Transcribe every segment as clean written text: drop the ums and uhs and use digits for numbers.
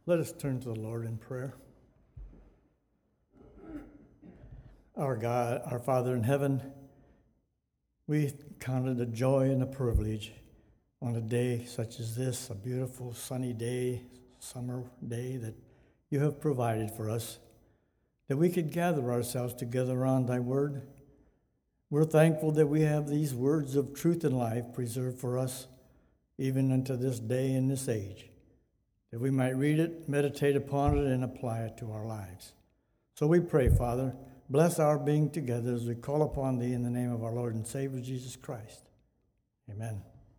Let us turn to the Lord in prayer. Our God, our Father in heaven, we count it a joy and a privilege on a day such as this, a beautiful sunny day, summer day that you have provided for us, that we could gather ourselves together around thy word. We're thankful that we have these words of truth and life preserved for us, even unto this day and this age, that we might read it, meditate upon it, and apply it to our lives. So we pray, Father, bless our being together as we call upon thee in the name of our Lord and Savior, Jesus Christ. Amen.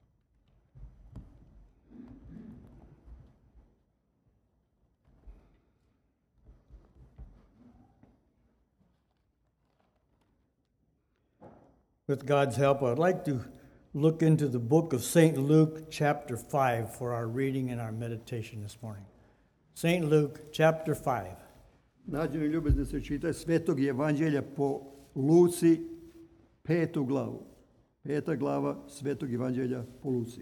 With God's help, I'd like to look into the book of St. Luke, chapter 5, for our reading and our meditation this morning. St. Luke, chapter 5. Nađeni ljubezni se čita Svetog Evanđelja po Luci, 5. glavu. 5. glava Svetog Evanđelja po Luci.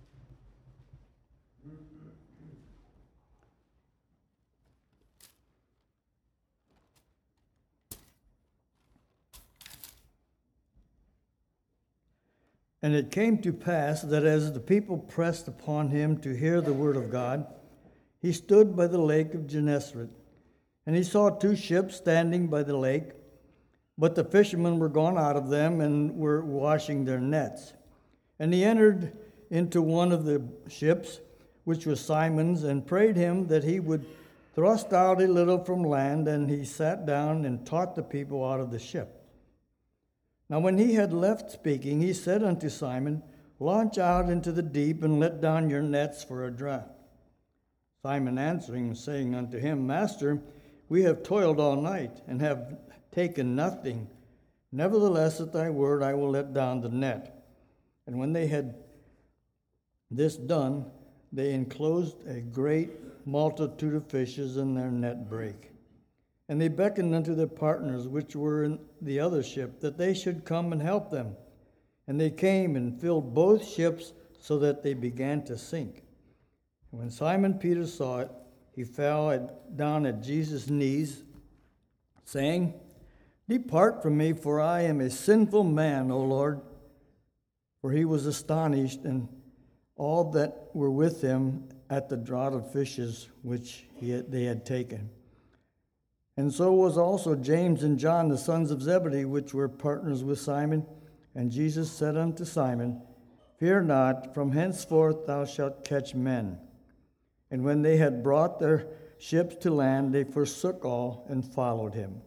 And it came to pass that as the people pressed upon him to hear the word of God, he stood by the lake of Gennesaret. And he saw two ships standing by the lake, but the fishermen were gone out of them and were washing their nets. And he entered into one of the ships, which was Simon's, and prayed him that he would thrust out a little from land. And he sat down and taught the people out of the ship. Now when he had left speaking, he said unto Simon, Launch out into the deep, and let down your nets for a draught. Simon answering, saying unto him, Master, we have toiled all night, and have taken nothing. Nevertheless, at thy word I will let down the net. And when they had this done, they enclosed a great multitude of fishes, and their net brake. And they beckoned unto their partners, which were in the other ship, that they should come and help them. And they came and filled both ships, so that they began to sink. And when Simon Peter saw it, he fell down at Jesus' knees, saying, Depart from me, for I am a sinful man, O Lord. For he was astonished, and all that were with him, at the draught of fishes which they had taken. And so was also James and John, the sons of Zebedee, which were partners with Simon. And Jesus said unto Simon, Fear not, from henceforth thou shalt catch men. And when they had brought their ships to land, they forsook all and followed him.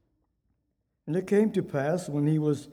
And it came to pass, when he was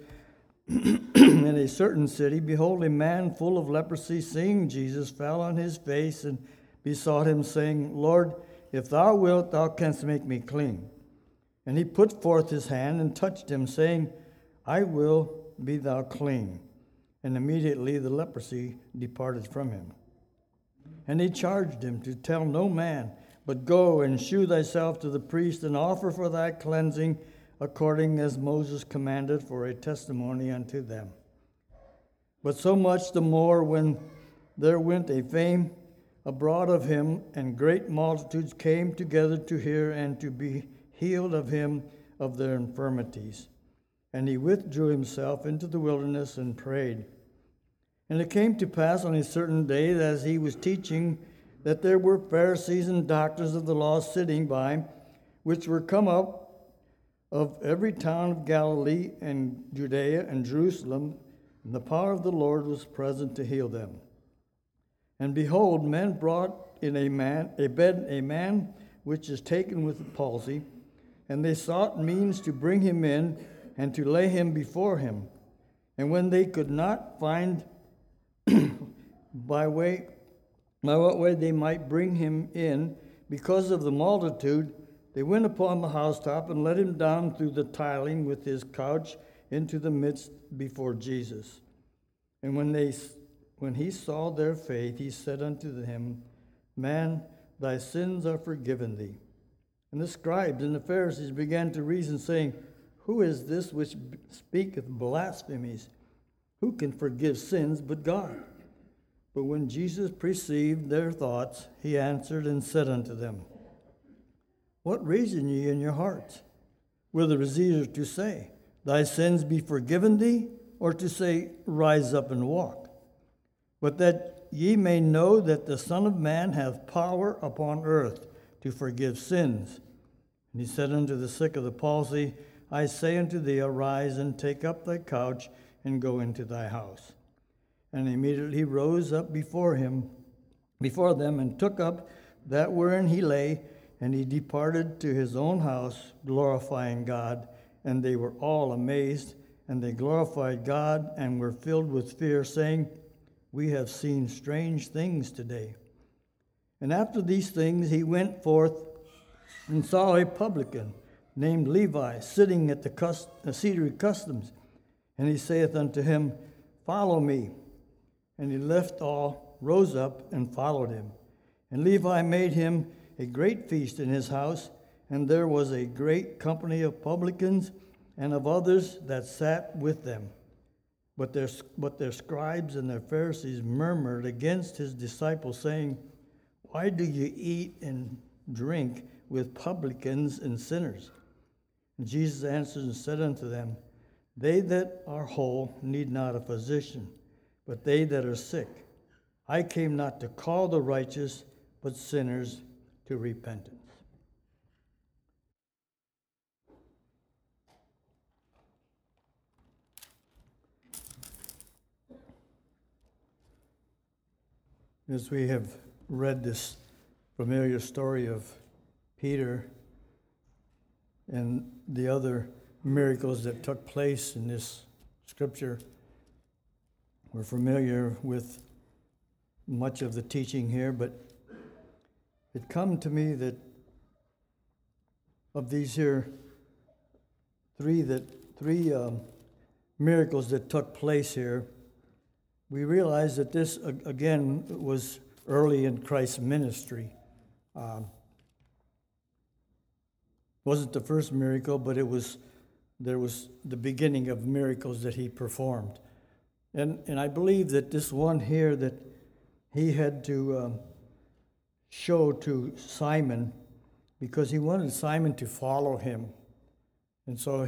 in a certain city, behold, a man full of leprosy, seeing Jesus, fell on his face and besought him, saying, Lord, if thou wilt, thou canst make me clean. And he put forth his hand and touched him, saying, I will, be thou clean. And immediately the leprosy departed from him. And he charged him to tell no man, but go and shew thyself to the priest, and offer for thy cleansing, according as Moses commanded, for a testimony unto them. But so much the more when there went a fame abroad of him, and great multitudes came together to hear and to be healed of him of their infirmities. And he withdrew himself into the wilderness and prayed. And it came to pass on a certain day, that as he was teaching, that there were Pharisees and doctors of the law sitting by, which were come up of every town of Galilee and Judea and Jerusalem, and the power of the Lord was present to heal them. And behold, men brought in a man which is taken with the palsy, and they sought means to bring him in and to lay him before him. And when they could not find by what way they might bring him in, because of the multitude, they went upon the housetop and let him down through the tiling with his couch into the midst before Jesus. And when he saw their faith, he said unto him, Man, thy sins are forgiven thee. And the scribes and the Pharisees began to reason, saying, Who is this which speaketh blasphemies? Who can forgive sins but God? But when Jesus perceived their thoughts, he answered and said unto them, What reason ye in your hearts? Whether it is easier to say, Thy sins be forgiven thee, or to say, Rise up and walk? But that ye may know that the Son of Man hath power upon earth to forgive sins. And he said unto the sick of the palsy, I say unto thee, Arise and take up thy couch and go into thy house. And immediately he rose up before them, and took up that wherein he lay, and he departed to his own house, glorifying God. And they were all amazed, and they glorified God, and were filled with fear, saying, We have seen strange things today. And after these things he went forth and saw a publican named Levi sitting at the seat of customs. And he saith unto him, Follow me. And he left all, rose up, and followed him. And Levi made him a great feast in his house, and there was a great company of publicans and of others that sat with them. But their scribes and their Pharisees murmured against his disciples, saying, Why do you eat and drink with publicans and sinners? And Jesus answered and said unto them, They that are whole need not a physician, but they that are sick. I came not to call the righteous, but sinners to repentance. As we have read this familiar story of Peter and the other miracles that took place in this scripture, we're familiar with much of the teaching here, but it come to me that of these here three miracles that took place here, we realize that this again was early in Christ's ministry. Wasn't the first miracle, but there was the beginning of miracles that he performed. And I believe that this one here that he had to show to Simon, because he wanted Simon to follow him. And so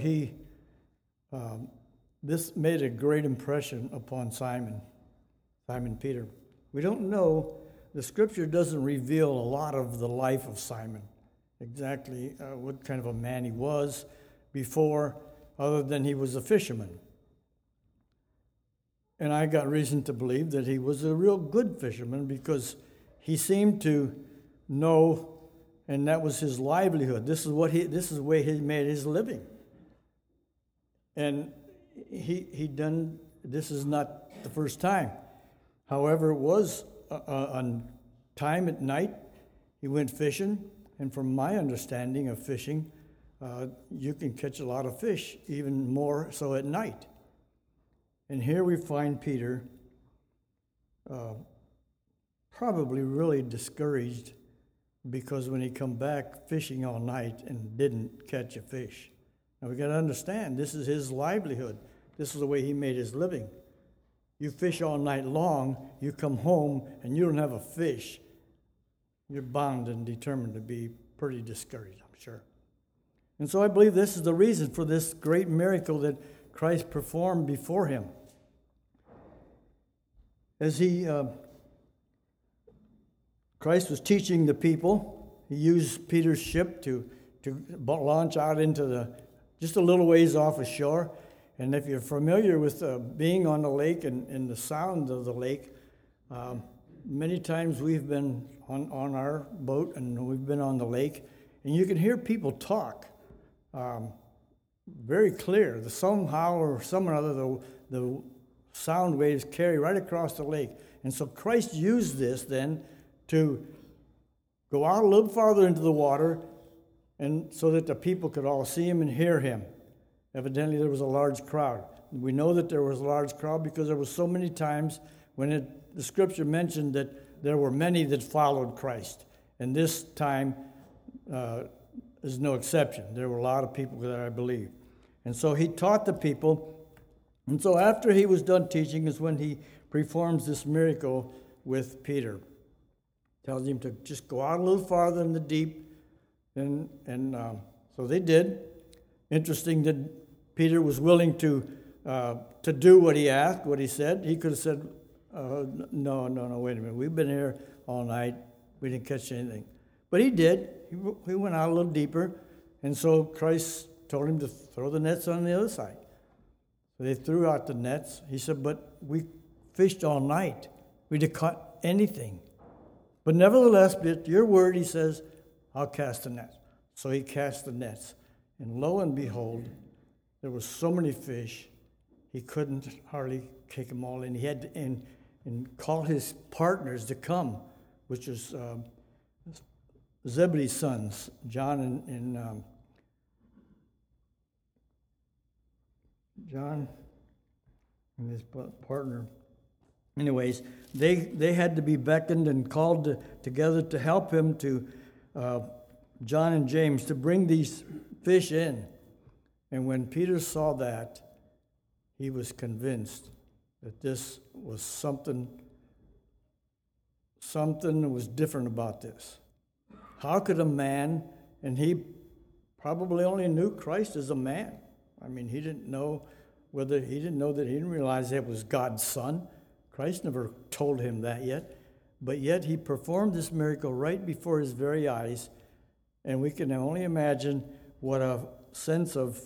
this made a great impression upon Simon Peter. We don't know, the scripture doesn't reveal a lot of the life of Simon, exactly what kind of a man he was before, other than he was a fisherman. And I got reason to believe that he was a real good fisherman, because he seemed to know, and that was his livelihood. This is the way he made his living. And he done, this is not the first time. However, it was on time at night, he went fishing, and from my understanding of fishing, you can catch a lot of fish, even more so at night. And here we find Peter probably really discouraged, because when he come back fishing all night and didn't catch a fish. Now we got to understand, this is his livelihood. This is the way he made his living. You fish all night long, you come home, and you don't have a fish. You're bound and determined to be pretty discouraged, I'm sure. And so I believe this is the reason for this great miracle that Christ performed before him. As Christ was teaching the people, he used Peter's ship to launch out into just a little ways off ashore. And if you're familiar with being on the lake and the sound of the lake, many times we've been on our boat and we've been on the lake, and you can hear people talk very clear. Somehow or some or other, the sound waves carry right across the lake. And so Christ used this then to go out a little farther into the water, and so that the people could all see him and hear him. Evidently, there was a large crowd. We know that there was a large crowd because there were so many times when the scripture mentioned that there were many that followed Christ. And this time is no exception. There were a lot of people there, I believe. And so he taught the people. And so after he was done teaching is when he performs this miracle with Peter. Tells him to just go out a little farther in the deep, and so they did. Interesting that Peter was willing to do what he asked, what he said. He could have said, no, wait a minute. We've been here all night. We didn't catch anything. But he did. He went out a little deeper, and so Christ told him to throw the nets on the other side. So they threw out the nets. He said, but we fished all night. We didn't caught anything. But nevertheless, at your word, he says, I'll cast the nets. So he cast the nets. And lo and behold, there were so many fish, he couldn't hardly take them all in. He had to and call his partners to come, which was Zebedee's sons, John and John and his partner. Anyways, they had to be beckoned and called together to help him to John and James to bring these fish in. And when Peter saw that, he was convinced that this was something was different about this. How could a man, and he probably only knew Christ as a man. I mean, he didn't know that he didn't realize it was God's son. Christ never told him that yet. But yet he performed this miracle right before his very eyes. And we can only imagine what a sense of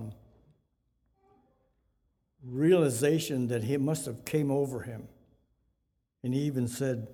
realization that he must have came over him. And he even said,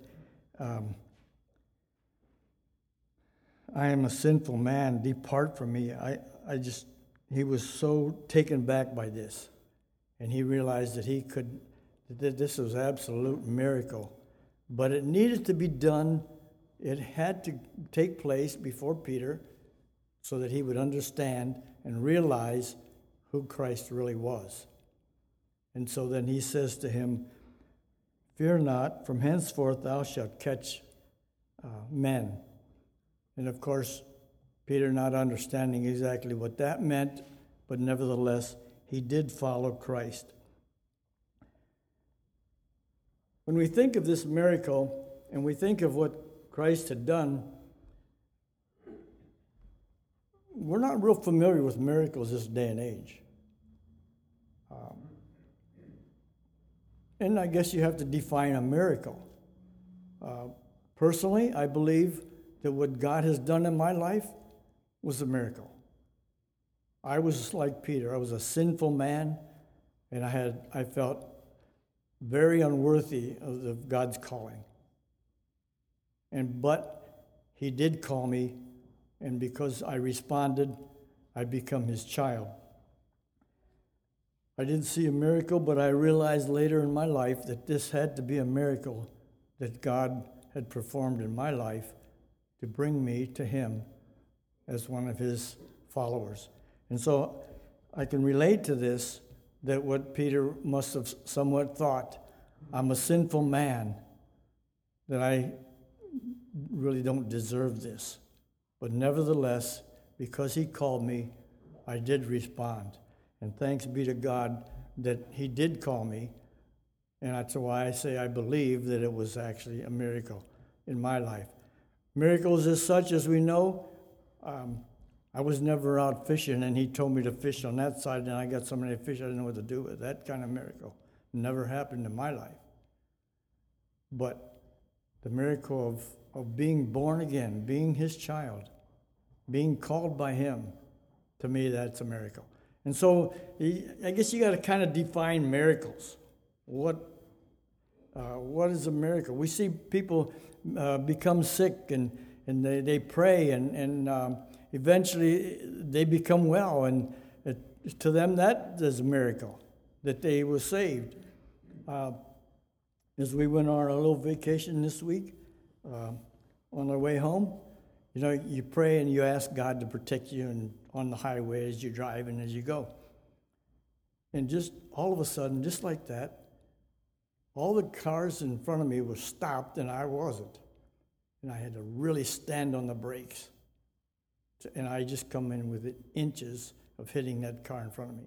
I am a sinful man, depart from me. He was so taken back by this. And he realized that this was an absolute miracle. But it needed to be done. It had to take place before Peter so that he would understand and realize who Christ really was. And so then he says to him, fear not, from henceforth thou shalt catch men. And of course, Peter not understanding exactly what that meant, but nevertheless, he did follow Christ. When we think of this miracle and we think of what Christ had done, we're not real familiar with miracles this day and age. And I guess you have to define a miracle. Personally, I believe that what God has done in my life was a miracle. I was like Peter. I was a sinful man, and I felt very unworthy of God's calling. But he did call me, and because I responded, I become his child. I didn't see a miracle, but I realized later in my life that this had to be a miracle that God had performed in my life to bring me to him as one of his followers. And so I can relate to this, that what Peter must have somewhat thought, I'm a sinful man, that I really don't deserve this. But nevertheless, because he called me, I did respond. And thanks be to God that he did call me. And that's why I say I believe that it was actually a miracle in my life. Miracles as such, as we know, I was never out fishing, and he told me to fish on that side, and I got so many fish I didn't know what to do with. That kind of miracle never happened in my life. But the miracle of being born again, being his child, being called by him, to me, that's a miracle. And so I guess you got to kind of define miracles. What is a miracle? We see people become sick and they pray and eventually they become well, and to them that is a miracle, that they were saved. As we went on our little vacation this week, on our way home, you pray and you ask God to protect you on the highway as you drive and as you go. And just all of a sudden, just like that, all the cars in front of me were stopped and I wasn't. And I had to really stand on the brakes. And I just come in with inches of hitting that car in front of me.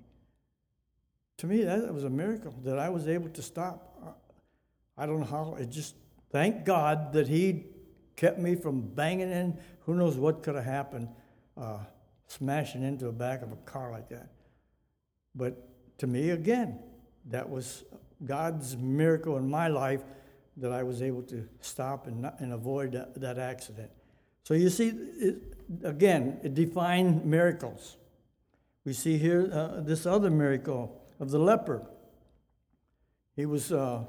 To me, that was a miracle that I was able to stop. I don't know how, Thank God that he kept me from banging in. Who knows what could have happened, smashing into the back of a car like that. But to me, again, that was God's miracle in my life that I was able to stop and avoid that accident. So you see, it defined miracles. We see here this other miracle of the leper. He was, and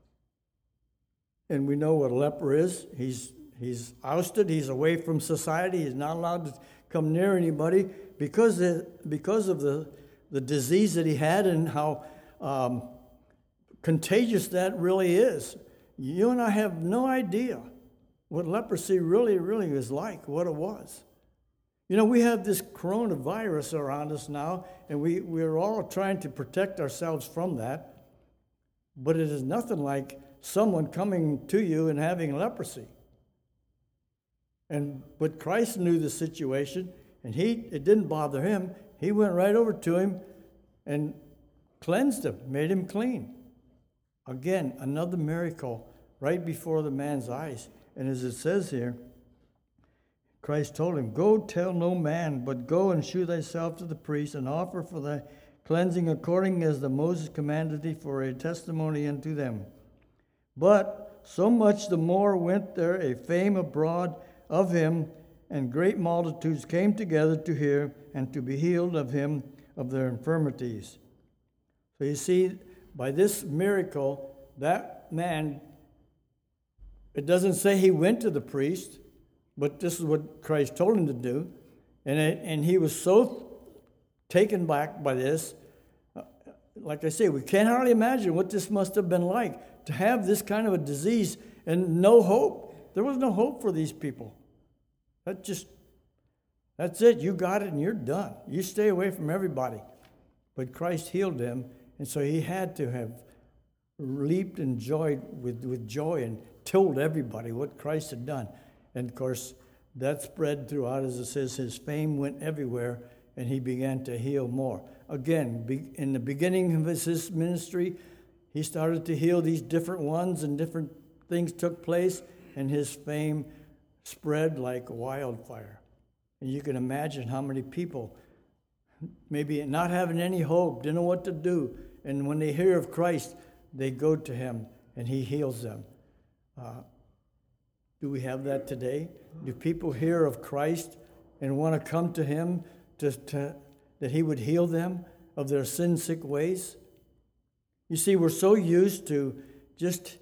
we know what a leper is. He's ousted. He's away from society. He's not allowed to come near anybody because of the disease that he had and how contagious that really is. You and I have no idea what leprosy really is like, what it was. You know, we have this coronavirus around us now, and we're all trying to protect ourselves from that. But it is nothing like someone coming to you and having leprosy. But Christ knew the situation, and it didn't bother him. He went right over to him and cleansed him, made him clean. Again, another miracle right before the man's eyes. And as it says here, Christ told him, "Go tell no man, but go and shew thyself to the priest, and offer for thy cleansing according as the Moses commanded thee, for a testimony unto them." But so much the more went there a fame abroad of him, and great multitudes came together to hear and to be healed of him of their infirmities. So you see, by this miracle, that man, it doesn't say he went to the priest, but this is what Christ told him to do. And he was so taken back by this. Like I say, we can't hardly imagine what this must have been like to have this kind of a disease and no hope. There was no hope for these people. That's it. You got it and you're done. You stay away from everybody. But Christ healed him, and so he had to have leaped and joyed with joy and told everybody what Christ had done. And of course, that spread throughout, as it says, his fame went everywhere, and he began to heal more. Again, in the beginning of his ministry, he started to heal these different ones, and different things took place, and his fame spread like wildfire. And you can imagine how many people, maybe not having any hope, didn't know what to do, and when they hear of Christ, they go to him, and he heals them. Do we have that today? Do people hear of Christ and want to come to him that he would heal them of their sin-sick ways? You see, we're so used to just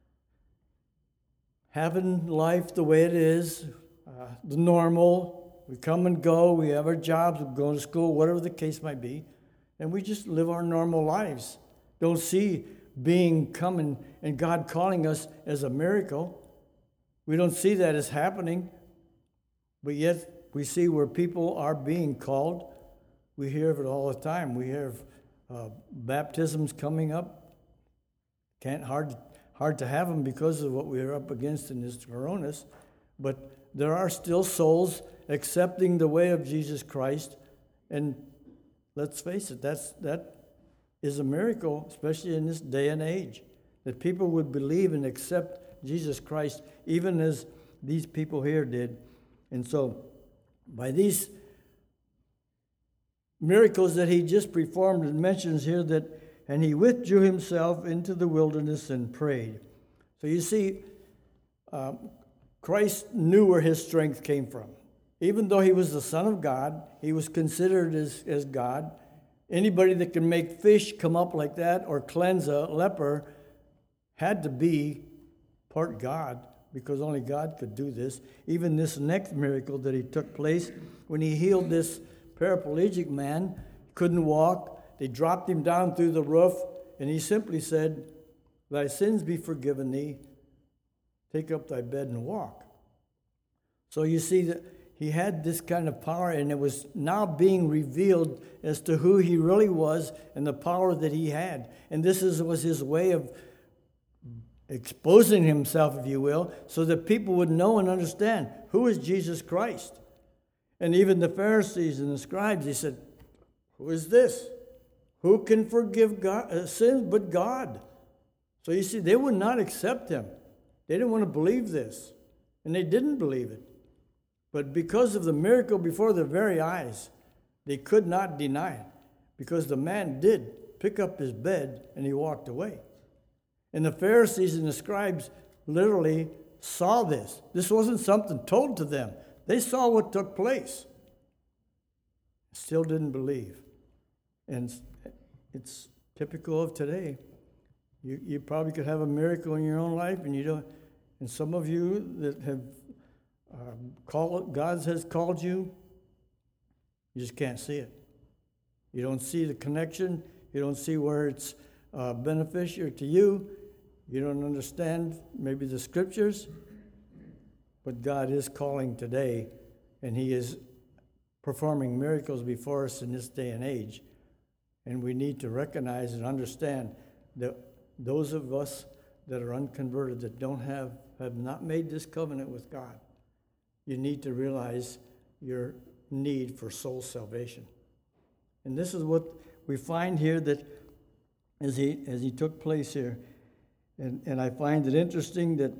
having life the way it is, the normal. We come and go, we have our jobs, we go to school, whatever the case might be, and we just live our normal lives. Don't see being coming and God calling us as a miracle. We don't see that as happening, but yet we see where people are being called. We hear of it all the time. We hear of baptisms coming up. Hard to have them because of what we're up against in this coronas, but there are still souls accepting the way of Jesus Christ, and let's face it, that is a miracle, especially in this day and age, that people would believe and accept Jesus Christ, even as these people here did. And so, by these miracles that he just performed, it mentions here that, and he withdrew himself into the wilderness and prayed. So you see, Christ knew where his strength came from. Even though he was the Son of God, he was considered as God. Anybody that can make fish come up like that or cleanse a leper had to be part God, because only God could do this. Even this next miracle that he took place, when he healed this paraplegic man, couldn't walk, they dropped him down through the roof, and he simply said, "Thy sins be forgiven thee, take up thy bed and walk." So you see that he had this kind of power, and it was now being revealed as to who he really was and the power that he had. And this was his way of exposing himself, if you will, so that people would know and understand who is Jesus Christ. And even the Pharisees and the scribes, they said, "Who is this? Who can forgive sins but God?" So you see, they would not accept him. They didn't want to believe this, and they didn't believe it. But because of the miracle before their very eyes, they could not deny it, because the man did pick up his bed and he walked away. And the Pharisees and the scribes literally saw this. This wasn't something told to them. They saw what took place. Still didn't believe. And it's typical of today. You probably could have a miracle in your own life, and you don't. And some of you that have God has called you, you just can't see it. You don't see the connection. You don't see where it's beneficial to you. You don't understand maybe the scriptures. But God is calling today, and He is performing miracles before us in this day and age. And we need to recognize and understand that those of us that are unconverted, that have not made this covenant with God, you need to realize your need for soul salvation. And this is what we find here, that as he took place here. And I find it interesting that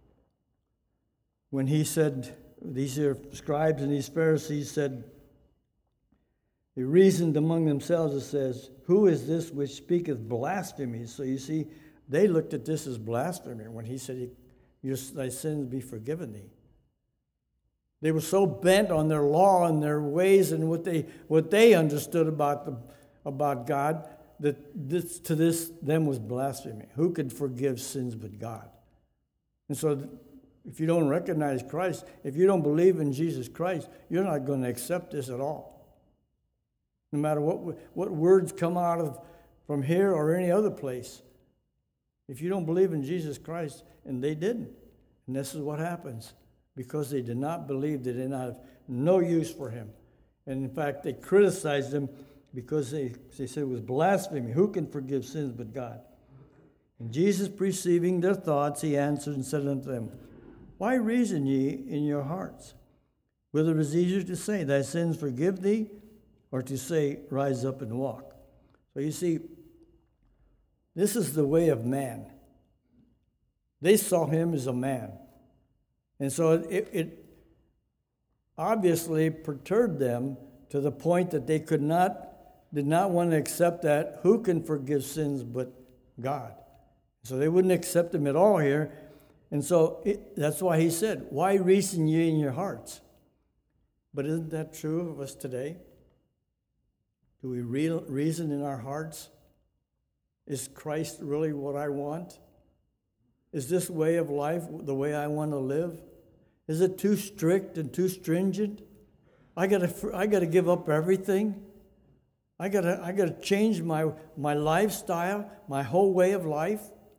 when he said, these here scribes and these Pharisees said, they reasoned among themselves, it says, who is this which speaketh blasphemy? So you see, they looked at this as blasphemy when he said, thy sins be forgiven thee. They were so bent on their law and their ways and what they understood about God, that them was blasphemy. Who could forgive sins but God? And so if you don't recognize Christ, if you don't believe in Jesus Christ, you're not going to accept this at all. No matter what words come out from here or any other place. If you don't believe in Jesus Christ, and they didn't, and this is what happens. Because they did not believe, they did not have no use for Him. And in fact, they criticized Him because they said it was blasphemy. Who can forgive sins but God? And Jesus, perceiving their thoughts, He answered and said unto them, why reason ye in your hearts? Whether it is easier to say, thy sins forgive thee, or to say, rise up and walk. So you see, this is the way of man. They saw Him as a man. And so it obviously perturbed them to the point that they did not want to accept that. Who can forgive sins but God? So they wouldn't accept Him at all here. And so that's why He said, why reason ye in your hearts? But isn't that true of us today? Do we reason in our hearts? Is Christ really what I want? Is this way of life the way I want to live? Is it too strict and too stringent? I got to give up everything. I got to change my lifestyle, my whole way of life.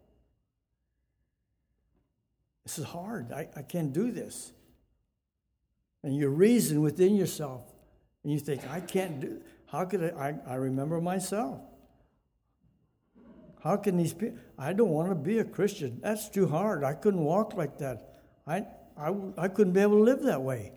This is hard. I can't do this. And you reason within yourself, and you think, I can't do. How could I remember myself. How can these people? I don't want to be a Christian. That's too hard. I couldn't walk like that. I couldn't be able to live that way.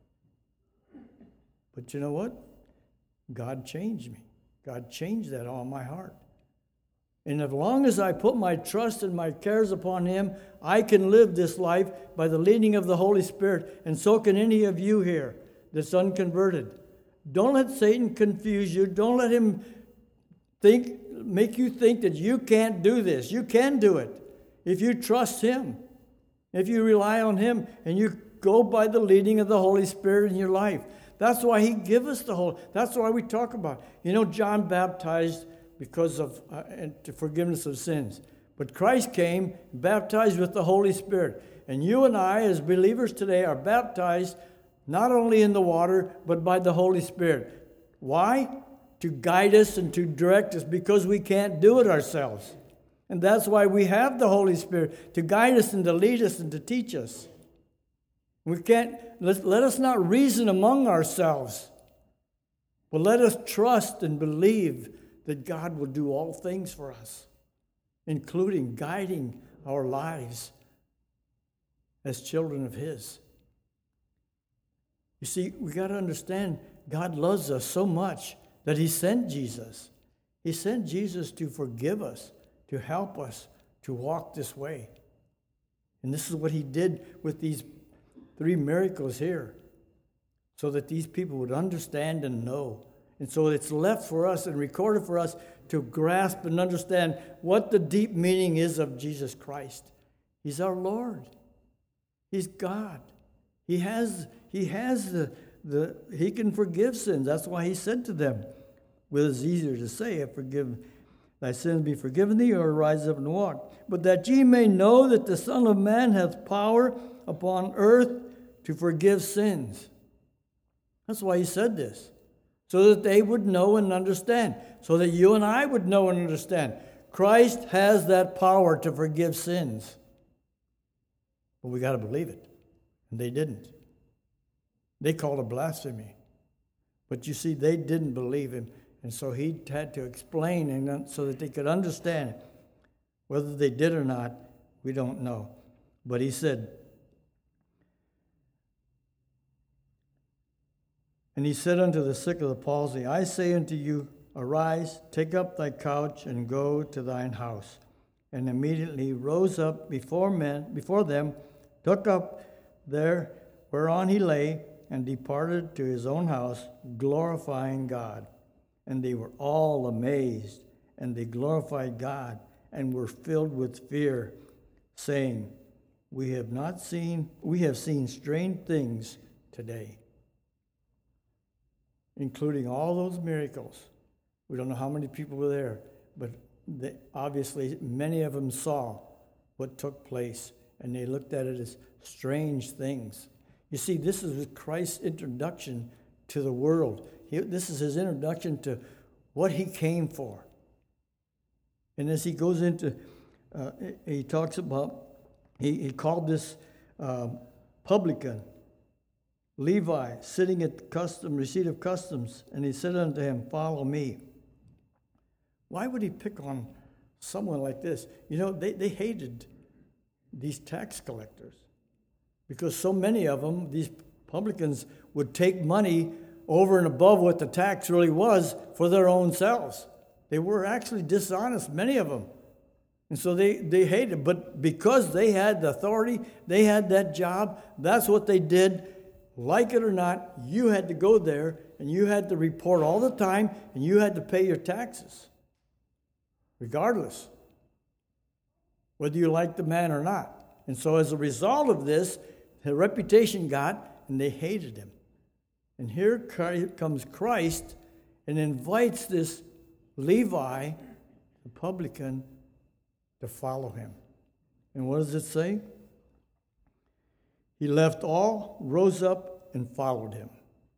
But you know what? God changed me. God changed that on my heart. And as long as I put my trust and my cares upon Him, I can live this life by the leading of the Holy Spirit. And so can any of you here that's unconverted. Don't let Satan confuse you. Don't let him make you think that you can't do this. You can do it if you trust Him, if you rely on Him, and you go by the leading of the Holy Spirit in your life. That's why He gives us the Holy. That's why we talk about. John baptized because of to forgiveness of sins, but Christ came baptized with the Holy Spirit, and you and I, as believers today, are baptized not only in the water but by the Holy Spirit. Why? To guide us and to direct us, because we can't do it ourselves. And that's why we have the Holy Spirit, to guide us and to lead us and to teach us. We can't, let us not reason among ourselves, but let us trust and believe that God will do all things for us, including guiding our lives as children of His. You see, we got to understand God loves us so much that He sent Jesus. He sent Jesus to forgive us, to help us to walk this way. And this is what he did with these 3 miracles here, so that these people would understand and know. And so it's left for us and recorded for us to grasp and understand what the deep meaning is of Jesus Christ. He's our Lord. He's God. He can forgive sins. That's why he said to them, well, it's easier to say, forgive thy sins be forgiven thee, or rise up and walk. But that ye may know that the Son of Man hath power upon earth to forgive sins. That's why he said this. So that they would know and understand. So that you and I would know and understand. Christ has that power to forgive sins. But we got to believe it. And they didn't. They called it blasphemy. But you see, they didn't believe him. And so he had to explain, and so that they could understand. Whether they did or not, we don't know. But he said, and he said unto the sick of the palsy, I say unto you, arise, take up thy couch, and go to thine house. And immediately rose up before them, took up there whereon he lay, and departed to his own house, glorifying God. And they were all amazed, and they glorified God, and were filled with fear, saying, we have seen strange things today. Including all those miracles. We don't know how many people were there, but obviously many of them saw what took place, and they looked at it as strange things. You see, this is Christ's introduction to the world. This is his introduction to what he came for. And as he goes into, he talks about, he called this publican, Levi, sitting at the receipt of customs, and he said unto him, follow me. Why would he pick on someone like this? You know, they hated these tax collectors because so many of them, these publicans, would take money over and above what the tax really was for their own selves. They were actually dishonest, many of them. And so they hated, but because they had the authority, they had that job, that's what they did. Like it or not, you had to go there, and you had to report all the time, and you had to pay your taxes, regardless, whether you liked the man or not. And so as a result of this, their reputation got, and they hated him. And here comes Christ and invites this Levi, the publican, to follow him. And what does it say? He left all, rose up, and followed him.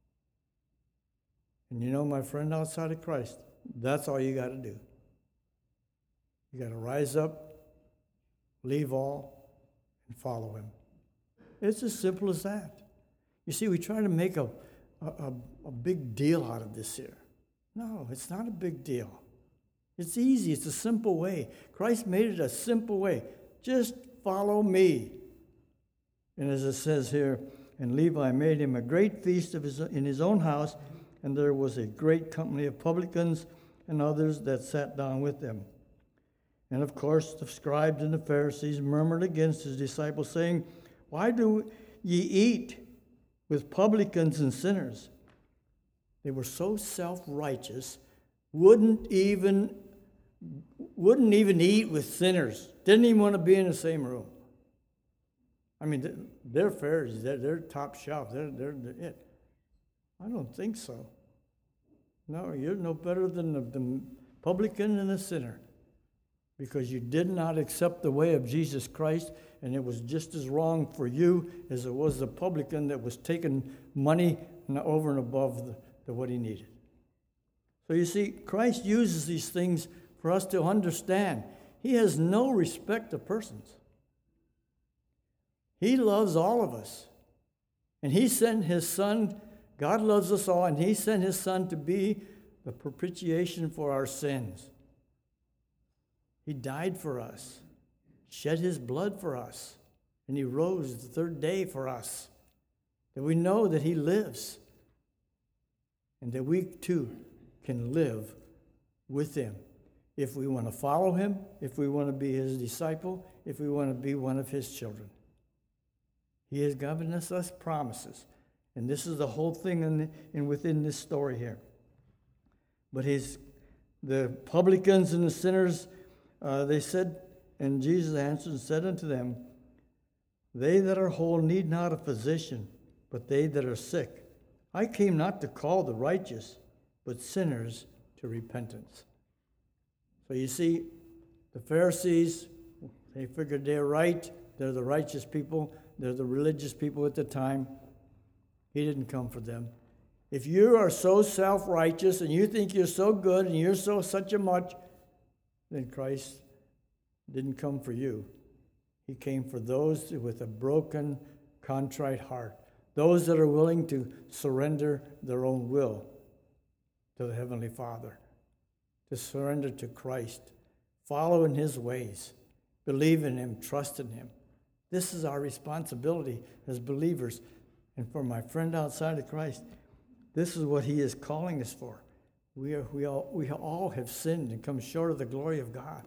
And you know, my friend, outside of Christ, that's all you got to do. You got to rise up, leave all, and follow him. It's as simple as that. You see, we try to make a big deal out of this here. No, it's not a big deal. It's easy. It's a simple way. Christ made it a simple way. Just follow me. And as it says here, and Levi made him a great feast in his own house, and there was a great company of publicans and others that sat down with them. And of course, the scribes and the Pharisees murmured against his disciples, saying, why do ye eat with publicans and sinners? They were so self-righteous, wouldn't even eat with sinners. Didn't even want to be in the same room. I mean, they're Pharisees. They're top shelf. They're it. I don't think so. No, you're no better than the publican and the sinner, because you did not accept the way of Jesus Christ, and it was just as wrong for you as it was the publican that was taking money over and above what he needed. So you see, Christ uses these things for us to understand. He has no respect of persons. He loves all of us. And he sent his son. God loves us all, and he sent his son to be the propitiation for our sins. He died for us, shed his blood for us, and he rose the third day for us, that we know that he lives, and that we too can live with him if we want to follow him, if we want to be his disciple, if we want to be one of his children. He has given us promises. And this is the whole thing within this story here. But the publicans and the sinners, they said, and Jesus answered and said unto them, they that are whole need not a physician, but they that are sick. I came not to call the righteous, but sinners to repentance. So you see, the Pharisees, they figured they're right. They're the righteous people. They're the religious people at the time. He didn't come for them. If you are so self-righteous and you think you're so good and you're such a much, then Christ didn't come for you. He came for those with a broken, contrite heart. Those that are willing to surrender their own will to the Heavenly Father. To surrender to Christ. Follow in his ways. Believe in him. Trust in him. This is our responsibility as believers. And for my friend outside of Christ, this is what he is calling us for. We all have sinned and come short of the glory of God.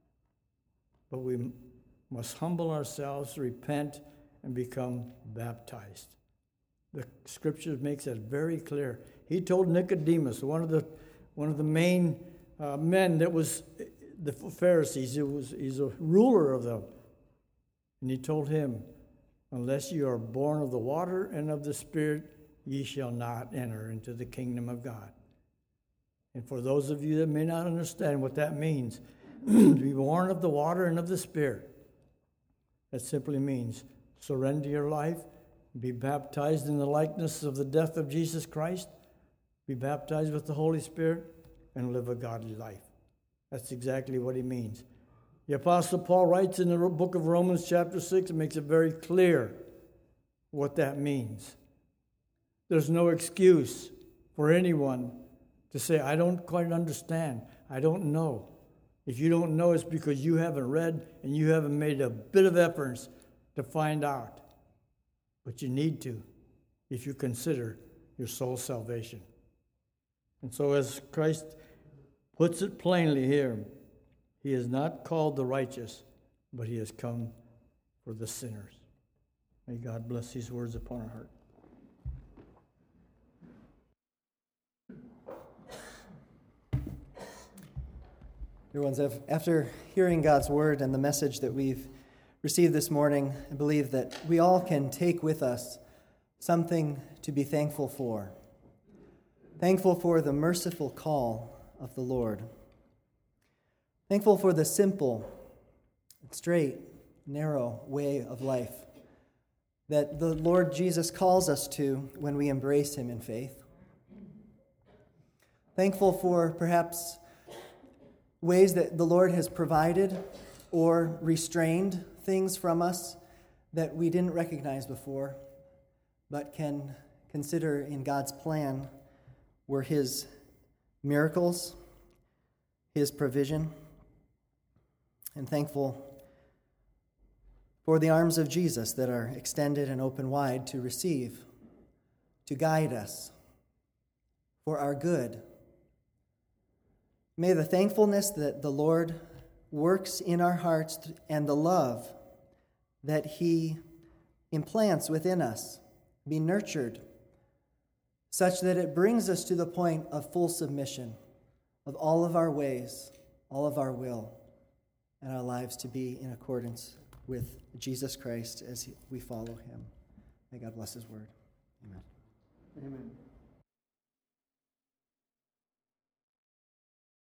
But we must humble ourselves, repent, and become baptized. The Scripture makes that very clear. He told Nicodemus, one of the main men that was the Pharisees, he's a ruler of them. And he told him, unless you are born of the water and of the Spirit, ye shall not enter into the kingdom of God. And for those of you that may not understand what that means, to be born of the water and of the Spirit, that simply means surrender your life, be baptized in the likeness of the death of Jesus Christ, be baptized with the Holy Spirit, and live a godly life. That's exactly what he means. The Apostle Paul writes in the book of Romans chapter 6, it makes it very clear what that means. There's no excuse for anyone to say, I don't quite understand. I don't know. If you don't know, it's because you haven't read and you haven't made a bit of efforts to find out. But you need to if you consider your soul's salvation. And so as Christ puts it plainly here, he has not called the righteous, but he has come for the sinners. May God bless these words upon our heart. Dear ones, after hearing God's word and the message that we've received this morning, I believe that we all can take with us something to be thankful for. Thankful for the merciful call of the Lord. Thankful for the simple, straight, narrow way of life that the Lord Jesus calls us to when we embrace him in faith. Thankful for perhaps ways that the Lord has provided or restrained things from us that we didn't recognize before, but can consider in God's plan were his miracles, his provision. And thankful for the arms of Jesus that are extended and open wide to receive, to guide us for our good. May the thankfulness that the Lord works in our hearts and the love that he implants within us be nurtured such that it brings us to the point of full submission of all of our ways, all of our will, and our lives to be in accordance with Jesus Christ as we follow him. May God bless his word. Amen. Amen.